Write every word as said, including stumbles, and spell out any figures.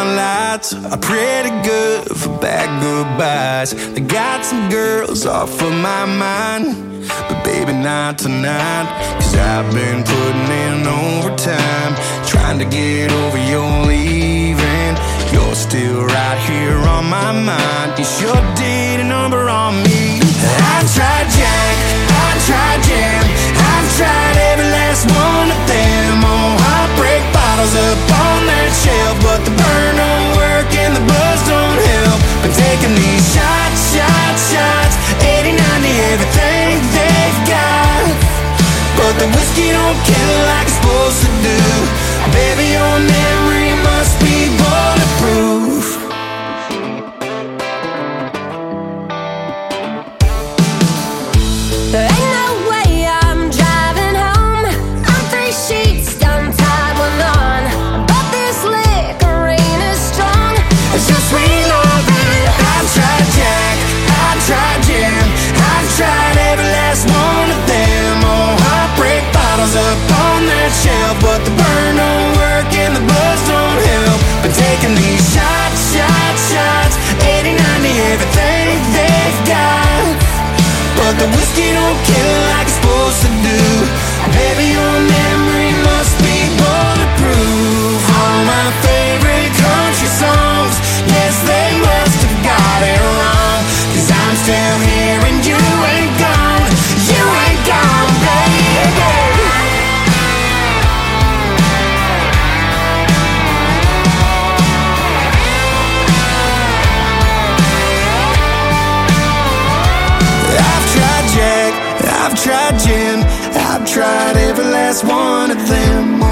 neon lights are pretty good for bad goodbyes. They got some girls off of my mind, but baby not tonight. Cause I've been putting in overtime, trying to get over your leaving. You're still right here on my mind. You sure did a number on me. I've tried Jack, I've tried Jam, I've tried every last one of them. Oh, heartbreak bottles up on that shelf, but the burn don't work and the buzz don't help. Been taking these shots, shots, shots, eighty, ninety, everything they've got, but the whiskey don't kill like it's supposed to do. Baby, your memory must be bulletproof. There ain't no way I'm driving home. I'm three sheets done tied one on, but this liquor ain't as strong as your sweet loving. I've tried Jack, I've tried Jam, I've tried every last one of them. Oh, heartbreak bottles up on that shelf, but the burn don't work and the buzz don't help. Been taking these shots, shots, shots, eighty, ninety, everything they've got, but the whiskey don't kill like it's supposed to do. Baby, your memory must be bulletproof. All my favorite country songs, yes, they must have got it wrong. Cause I'm still here and you ain't gone. You ain't gone, baby. I've tried Jack, I've tried Jim, I've tried every last one of them.